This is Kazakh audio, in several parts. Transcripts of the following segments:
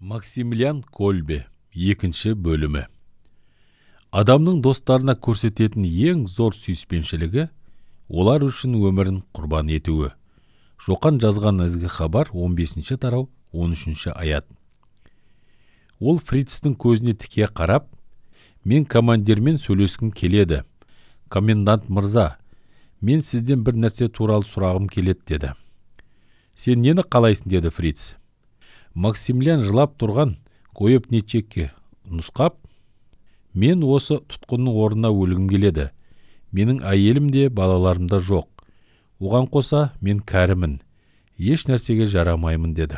Максимилиан Кольбе, екінші бөлімі. Адамның достарына көрсететін ең зор сүйіспеншілігі олар үшін өмірін құрбан етуі. Жоқан жазған ізгі хабар 15-ші тарау 13-ші аят. Ол Фрицтің көзіне тіке қарап, мен командирмен сөйлескім келеді. Комендант мырза, мен сізден бір нәрсе туралы сұрағым келеді деді. Сен нені қалайсың деді Фриц. Максимилиан жылап тұрған Коепничекке нұсқап, мен осы тұтқынның орнына өлгім келеді. Менің әйелім де балаларым да жоқ. Оған қоса мен кәрімін. Еш нәрсеге жарамаймын деді.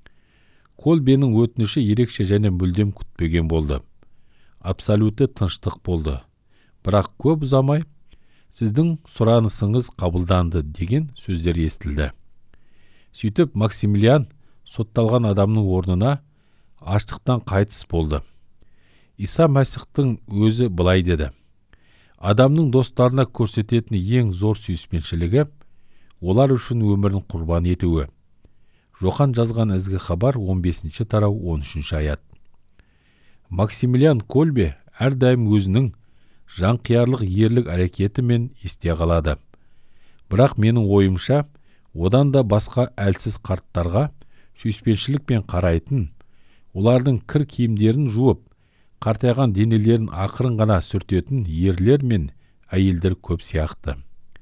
Кольбенің өтініші ерекше және мүлдем күтпеген болды. Абсолютті тыныштық болды. Бірақ көп ұзамай, сіздің сұранысыңыз қабылданды деген сөздер естілді. Сөйтіп Максимилиан сотталған адамның орнына аштықтан қайтыс болды. Иса Мәсіхтің өзі былай деді. Адамның достарына көрсететін ең зор сүйіспеншілігі олар үшін өмірін құрбан етуі. Жоқан жазған ізгі хабар 15-ші тарау 13-ші аят. Максимилиан Кольбе әрдайым өзінің жанқиярлық ерлік әрекетімен есте қалады. Бірақ менің ойымша, одан да басқа әлсіз қарттарға сүйіспеншілікпен қарайтын, олардың кір киімдерін жуып, қартайған денелерін ақырын ғана сүртетін ерлер мен әйелдер көп сияқты.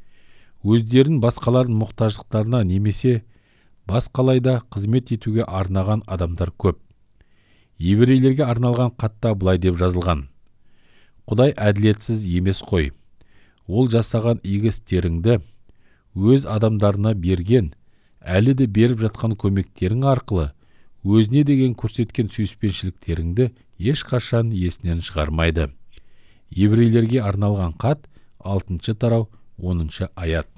Өздерін басқалардың мұқтаждықтарына немесе басқалайда қызмет етуге арнаған адамдар көп. Еврейлерге арналған хатта былай деп жазылған. Құдай әділетсіз емес қой. Ол жасаған игі істеріңді өз адамдарына берген, әлі де беріп жатқан көмектерің арқылы өзіне деген көрсеткен сүйіспеншіліктеріңді ешқашан есінен шығармайды. Еврейлерге арналған хат 6-ші тарау 10-ші аят.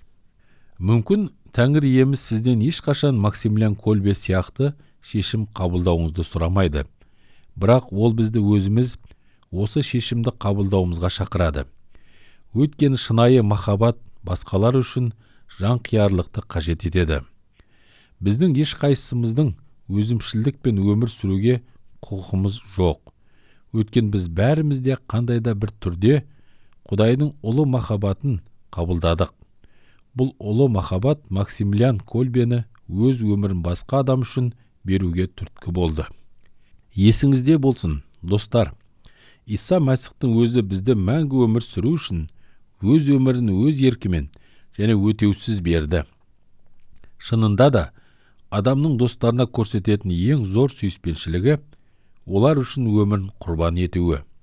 Мүмкін Тәңір иеміз сізден ешқашан Максимилиан Кольбе сияқты шешім қабылдауыңызды сұрамайды. Бірақ ол бізді өзіміз осы шешімді қабылдауымызға шақырады. Өйткені шынайы махаббат басқалар үшін жанқиярлықты қажет етеді. Біздің ешқайсымыздың өзімшілдік пен өмір сүруге құқығымыз жоқ. Өйткені біз бәрімізде қандайда бір түрде Құдайдың ұлы махаббатын қабылдадық. Бұл ұлы махаббат Максимилиан Кольбені өз өмірін басқа адам үшін беруге түрткі болды. Есіңізде болсын, достар, Иса Мәсіхтің өзі бізді мәңгі өмір сүру үшін өз өмірін өз еркімен және өтеусіз берді. Шынында да, адамның достарына көрсететін ең зор сүйіспеншілігі олар үшін өмірін құрбан етуі.